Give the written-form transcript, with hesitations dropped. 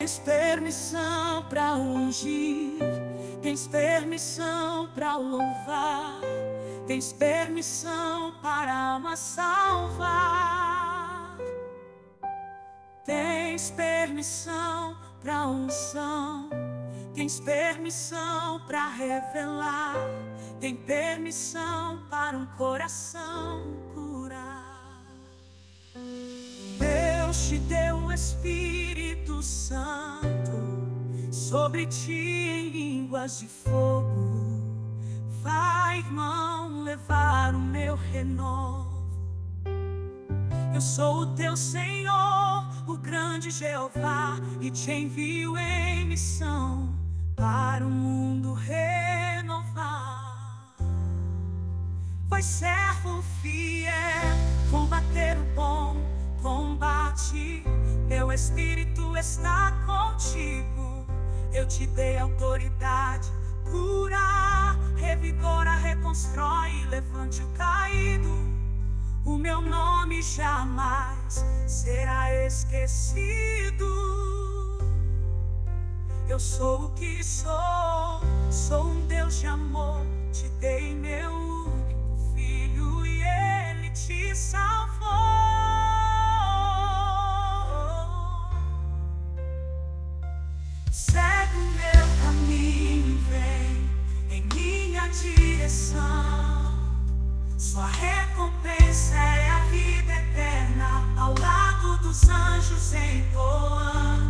Tens permissão para ungir, tens permissão para louvar, tens permissão para me salvar. Tens permissão para unção, tens permissão para revelar, tem permissão para um coração curar. Deus te deu o Espírito Santo, sobre ti em línguas de fogo. Vai, irmão, levar o meu renovo. Eu sou o teu Senhor, o grande Jeová, e te envio em missão para o mundo renovar. Vai, servo fiel, combater o bom combate. Meu Espírito está contigo. Eu te dei autoridade, cura, revigora, reconstrói, levante o caído. O meu nome jamais será esquecido. Eu sou o que sou um Deus de amor. Te dei meu único filho e ele te salvou. Segue o meu caminho e vem em minha direção. Sua recompensa é a vida eterna, ao lado dos anjos entoando.